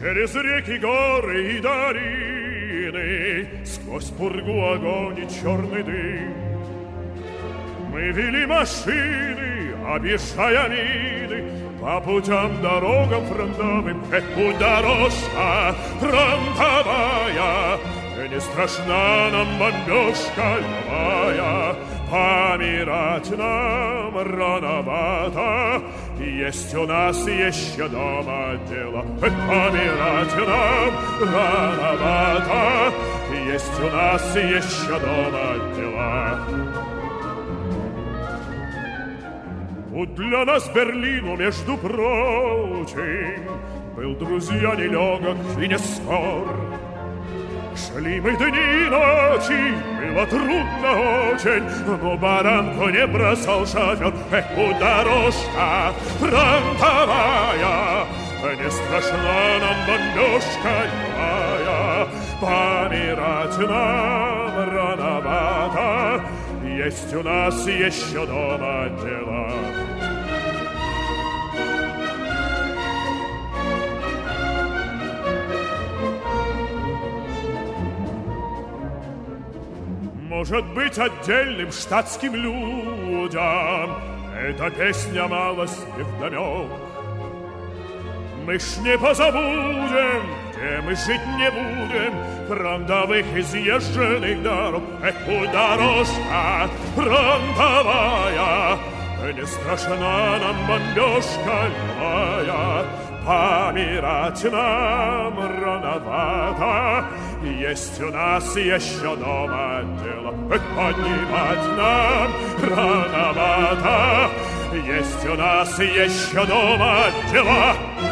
Через реки, горы и долины, сквозь пургу, огонь и черный дым. Мы вели машины, объезжая мины, по путям, дорогам фронтовым. Путь дорожка фронтовая, и не страшна нам бомбежка любая. Помирать нам рановато, есть у нас еще дома дело. Помирать нам рановато, есть у нас еще дома дела. Путь для нас Берлину, между прочим, был, друзья, нелегок и не скор. Шли мы дни и ночи, было трудно очень, но баранку не бросал шофер. Путь дорожка фронтовая, не страшна нам бомбежка любая. Помирать нам рановато, есть у нас еще дома дела. Может быть, отдельным штатским людям эта песня малость невдомек. Мы ж не позабудем, где мы жить не будем, фронтовых изъезженных дорог. Путь дорожка фронтовая, не страшна нам бомбежка любая. Помирать нам рановато, есть у нас еще дома дело. Поднимать нам рановато, есть у нас еще дома дела.